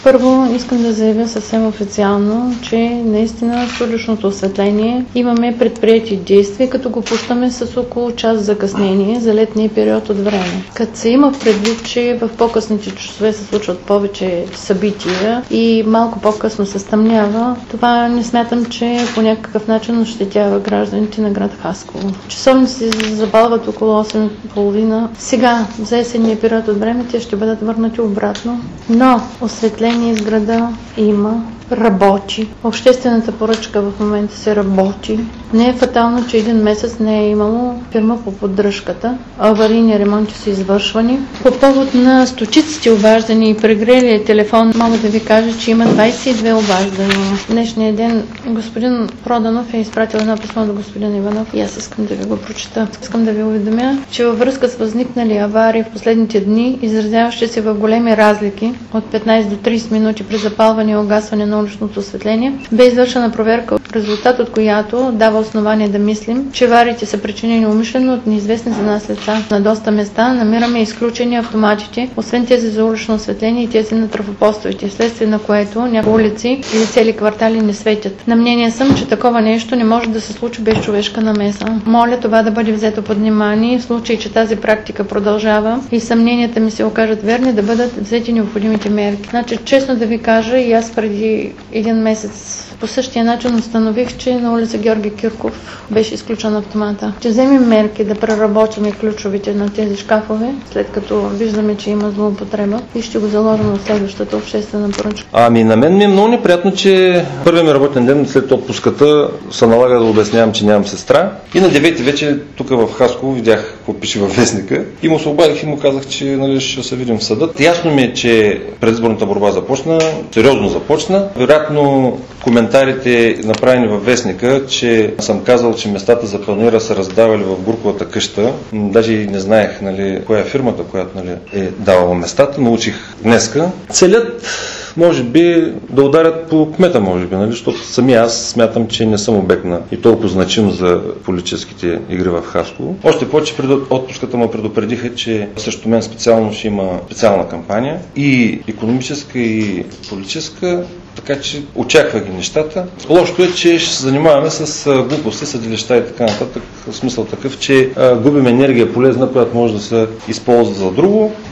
Първо искам да заявя съвсем официално, че наистина с уличното осветление имаме предприети действия, като го пущаме с около час закъснение за летния период от време. Като се има предвид, че в по-късните часове се случват повече събития и малко по-късно се стъмнява, това не смятам, че по някакъв начин ощетява гражданите на град Хасково. Часовници запалват около 8:30. Сега, за есенния период от време, те ще бъдат върнати обратно, но осветление в града има, работи. Обществената поръчка в момента се работи. Не е фатално, че един месец не е имало фирма по поддръжката. Аварийни ремонти са извършвани. По повод на стотиците обаждания и прегрелия телефон, мога да ви кажа, че има 22 обаждания. Днешния ден господин Проданов е изпратил едно писмо до господин Иванов и аз искам да ви го прочета. Искам да ви уведомя, че във връзка с възникнали аварии в последните дни, изразяващи се в големи разлики от 15 до 30 минути при запалване и угасване на уличното осветление, бе извършена проверка, резултат от която дава основание да мислим, че авариите са причинени умишлено от неизвестни за нас лица. На доста места намираме изключени автоматите, освен тези за улично осветление и тези на трафопостовете, вследствие на което някои улици или цели квартали не светят. На мнение съм, че такова нещо не може да се случи без човешка намеса. Моля това да бъде взето под внимание, в случай, че тази практика продължава и съмненията ми се окажат верни, да бъдат взети необходимите мерки. Значи, честно да ви кажа, и аз преди един месец по същия начин установих, че на улица Георги Кирков беше изключен автомата. Ще вземем мерки да преработим ключовите на тези шкафове, след като виждаме, че има злоупотреба, и ще го заложим в следващата обществена поръчка. На мен ми е много неприятно, че първият ми работен ден след отпуската се налага да обяснявам, че нямам сестра. И на 9 вече тук в Хасково видях какво пише във вестника и му се обадих и му казах, че ще се видим в съдът. Ясно ми е, че предизборната борба започна, сериозно започна. Вероятно коментарите, направени във вестника, че съм казал, че местата за пионера са раздавали в Бурковата къща. Даже и не знаех коя е фирмата, която е давала местата. Научих днеска. Целят, може би, да ударят по кмета, може би, защото сами аз смятам, че не съм обект на и толкова значим за политическите игри в Хасково. Още повече преди отпуската ме предупредиха, че срещу мен специално ще има специална кампания и икономическа, и политическа, така че очаква ги нещата. Лошото е, че ще се занимаваме с глупости, съдилища и така нататък. В смисъл такъв, че губим енергия полезна, която може да се използва за друго.